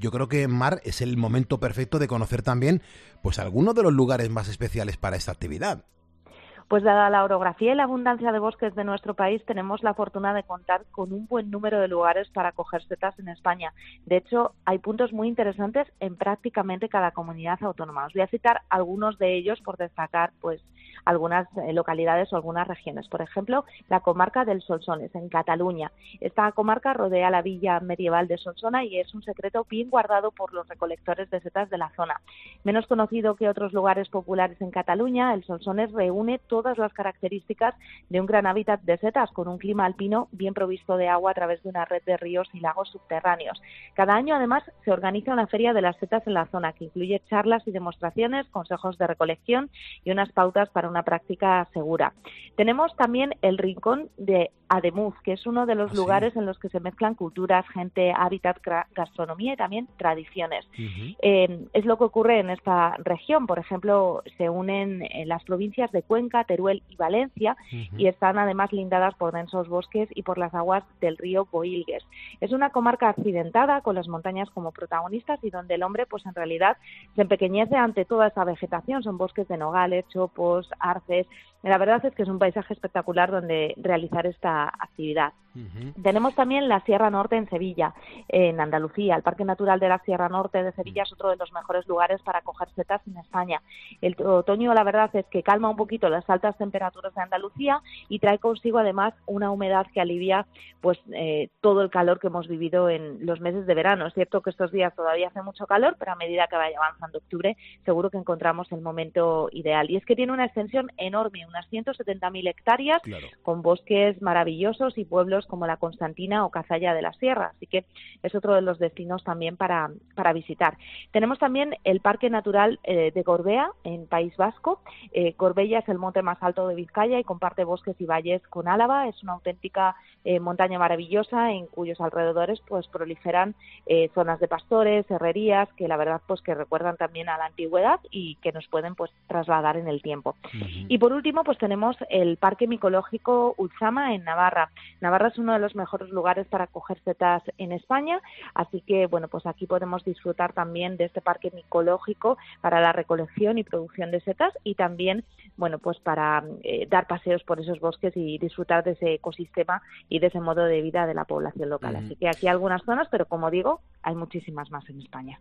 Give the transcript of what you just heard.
yo creo que Mar es el momento perfecto de conocer también pues algunos de los lugares más especiales para esta actividad. Pues dada la orografía y la abundancia de bosques de nuestro país, tenemos la fortuna de contar con un buen número de lugares para coger setas en España. De hecho, hay puntos muy interesantes en prácticamente cada comunidad autónoma. Os voy a citar algunos de ellos por destacar pues algunas localidades o algunas regiones. Por ejemplo, la comarca del Solsonès, en Cataluña. Esta comarca rodea la villa medieval de Solsona y es un secreto bien guardado por los recolectores de setas de la zona. Menos conocido que otros lugares populares en Cataluña, el Solsonès reúne todas las características de un gran hábitat de setas, con un clima alpino bien provisto de agua a través de una red de ríos y lagos subterráneos. Cada año, además, se organiza una feria de las setas en la zona, que incluye charlas y demostraciones, consejos de recolección y unas pautas para una práctica segura. Tenemos también el rincón de Ademuz, que es uno de los lugares en los que se mezclan culturas, gente, hábitat, gastronomía y también tradiciones. Es lo que ocurre en esta región. Por ejemplo, se unen las provincias de Cuenca, Teruel y Valencia y están además lindadas por densos bosques y por las aguas del río Bohilgues. Es una comarca accidentada con las montañas como protagonistas y donde el hombre pues en realidad se empequeñece ante toda esa vegetación. Son bosques de nogales, chopos, arces. La verdad es que es un paisaje espectacular donde realizar esta actividad. Tenemos también la Sierra Norte en Sevilla, en Andalucía. El Parque Natural de la Sierra Norte de Sevilla es otro de los mejores lugares para coger setas en España. El otoño, la verdad es que calma un poquito las altas temperaturas de Andalucía y trae consigo además una humedad que alivia pues todo el calor que hemos vivido en los meses de verano. Es cierto que estos días todavía hace mucho calor, pero a medida que vaya avanzando octubre seguro que encontramos el momento ideal. Y es que tiene una extensión enorme, unas 170.000 hectáreas, con bosques maravillosos y pueblos como la Constantina o Cazalla de la Sierra, así que es otro de los destinos también para visitar. Tenemos también el Parque Natural de Gorbea, en País Vasco. Gorbella es el monte más alto de Vizcaya y comparte bosques y valles con Álava. Es una auténtica montaña maravillosa en cuyos alrededores pues proliferan zonas de pastores, herrerías, que la verdad pues que recuerdan también a la antigüedad y que nos pueden pues trasladar en el tiempo. Y por último pues tenemos el Parque Micológico Ultzama en Navarra. Navarra es uno de los mejores lugares para coger setas en España, así que bueno, pues aquí podemos disfrutar también de este parque micológico para la recolección y producción de setas y también, bueno, pues para dar paseos por esos bosques y disfrutar de ese ecosistema y de ese modo de vida de la población local. Así que aquí hay algunas zonas, pero como digo, hay muchísimas más en España.